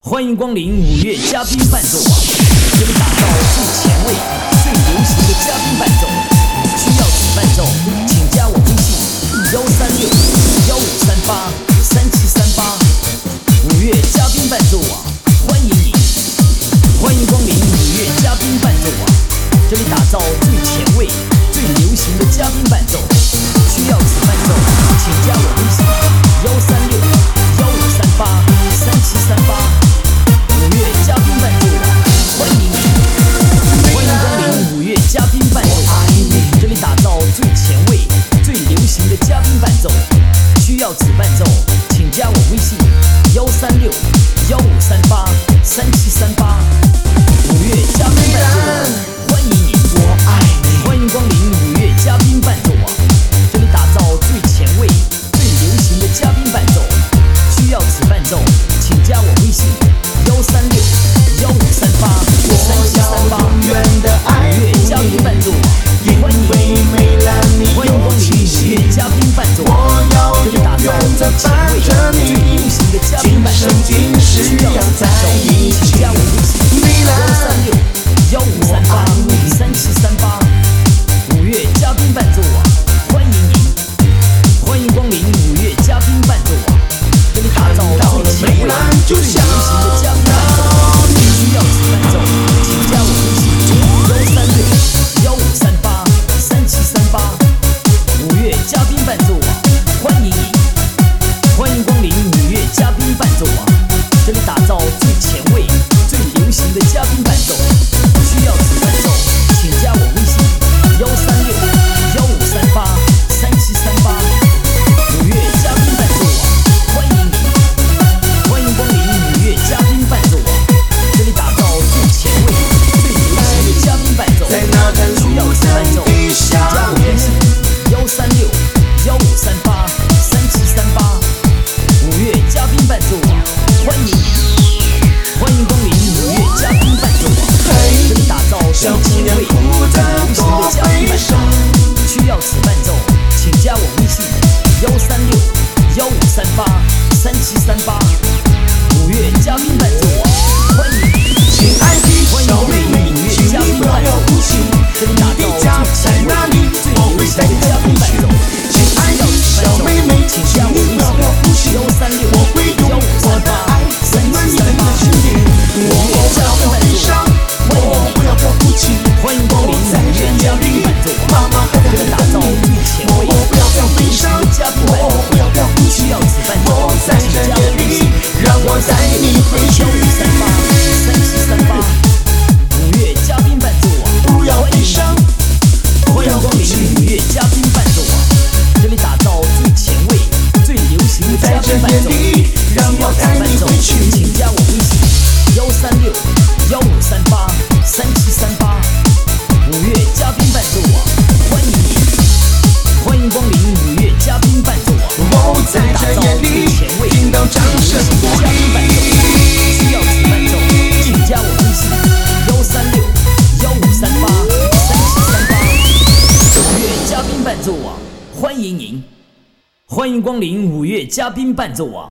欢迎光临五月嘉宾伴奏网，这里打造最前卫、最流行的嘉宾伴奏。需要此伴奏，请加我微信136-1538-3738。五月嘉宾伴奏网，欢迎你！欢迎光临五月嘉宾伴奏网，这里打造最前卫、最流行的嘉宾伴奏。需要此伴奏，请加我微信136-1538-3738。五月嘉宾伴奏网，欢迎你！欢迎光临五月嘉宾伴奏网，这里打造最前卫、最流行的嘉宾伴奏。需要此伴奏，请加我微信136-1538-3738。五月嘉宾伴奏网，欢迎你！欢迎光临五月嘉宾伴奏网，这里打造最前卫、最流行的嘉宾伴奏。需要此伴奏，请加我微信136-1538-3738。五月嘉宾伴奏网，欢迎你！欢迎光临五月嘉宾伴奏网，这里打造最前卫、最流行的嘉宾伴奏。需要此伴奏，请加我微信136-1538-3738。五月嘉宾伴奏网，欢迎你！欢迎光临五月嘉宾伴奏网，这里打造最前卫、最流行的嘉宾伴奏。需要此伴奏，请加我微信136-1538-3738。五月嘉宾伴奏网，欢迎你！欢迎光临五月嘉宾伴奏网，这里打造最前卫、最流行的嘉宾伴奏。需要此伴奏，请加我微信136-1538-3738。五月嘉宾伴奏网，欢迎你！欢迎光临五月嘉宾伴奏网，这里打造最前卫、最流行的嘉宾伴奏。需要此伴奏，请加我微信136-1538-3738。五月嘉宾伴奏网，欢迎你！欢迎光临五月嘉宾伴奏网，这里打造最前卫、最流行的嘉宾伴奏。需要此伴奏，请加我微信136-1538-3738。五月嘉宾伴奏网，欢迎你！欢迎光临五月嘉宾伴奏网，这里打造最前卫、最流行的嘉宾伴奏。需要此伴奏，请加我微信136-1538-3738。五月嘉宾伴奏网，欢迎光临五月嘉宾伴奏网，这里打造最前卫、最流行的嘉宾伴奏。需要此伴奏，请加我微信136-1538-3738。五月嘉宾伴奏网，欢迎你！欢迎光临五月嘉宾伴奏网，这里打造最前卫、最流行的嘉宾伴奏。需要此伴奏，请加我微信136-1538-3738。五月嘉宾伴奏网，欢迎你！欢迎光临五月嘉宾伴奏网，这里打造最前卫、最流行的嘉宾伴奏。需要此伴奏，请加我微信136-1538-3738。五月嘉宾伴奏网，欢迎您！欢迎光临五月嘉宾伴奏网。